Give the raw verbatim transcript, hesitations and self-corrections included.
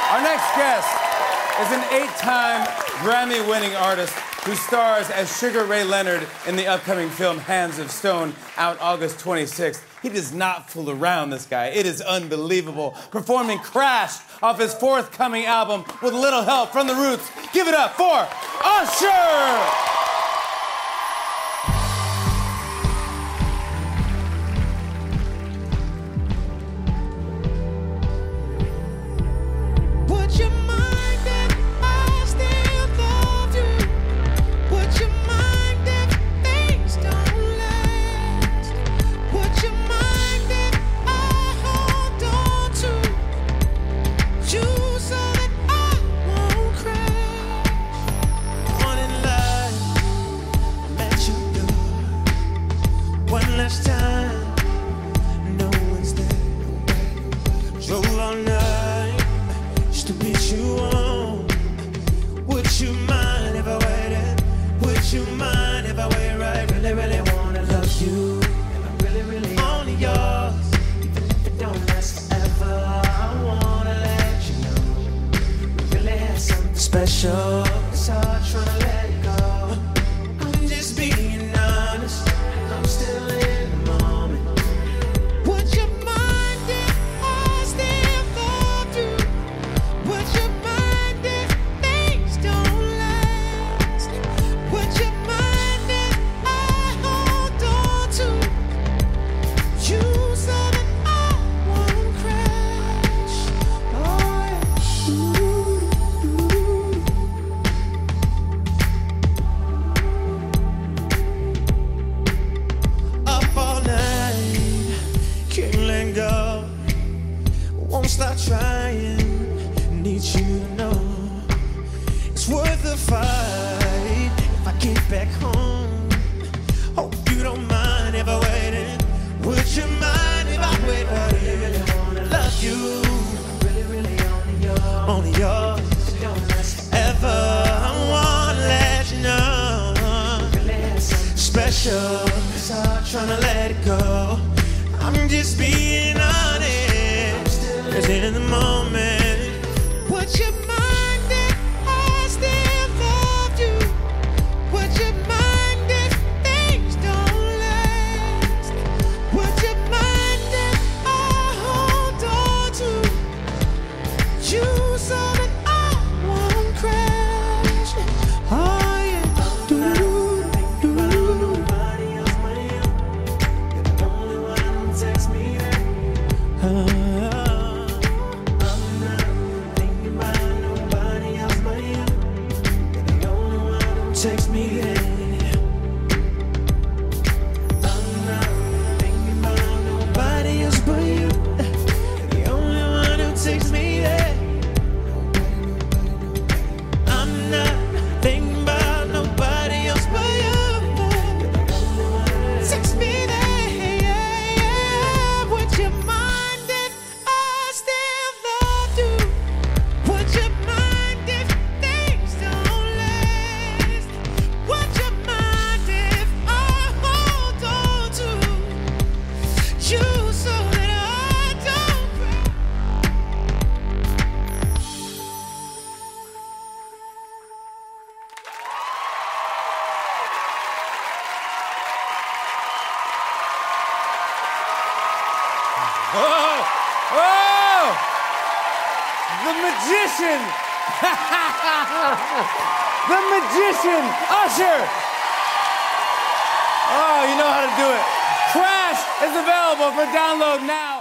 Our next guest is an eight-time Grammy-winning artist who stars as Sugar Ray Leonard in the upcoming film Hands of Stone, out August twenty-sixth. He does not fool around, this guy. It is unbelievable. Performing Crash off his forthcoming album with a little help from the Roots. Give it up for Usher! Special, it's hard trying to let it go. I'm just being honest, I'm still in the moment. Would you mind if I still love you? Would you mind if things don't last? Would you mind if I hold on to you so that I won't crash? Oh, yeah. Won't stop trying, need you to know it's worth the fight if I get back home. Hope you don't mind if I wait. Would you mind if I wait? I really, really wanna love you. Really, really only yours. Only yours. Don't last ever. I wanna let you know. Really special. It's hard trying to let it go. I'm just being honest. Cause in the moment, would you mind if I still loved you? Would you mind if things don't last? Would you mind if I hold on to you so that I won't crash? Oh yeah, do do do do. Nobody else but you. You're the only one who takes me there. Uh, Takes me there. I'm not thinking about nobody else but you. The only one who takes me there. I'm not thinking about nobody else but you. Takes me there. Yeah, yeah. Would you mind if I still loved you? Would you mind if things don't last? Would you mind if I hold on to you so that I don't cry? Oh! Oh! The magician! The magician! Usher! Oh, you know how to do it. Crash is available for download now.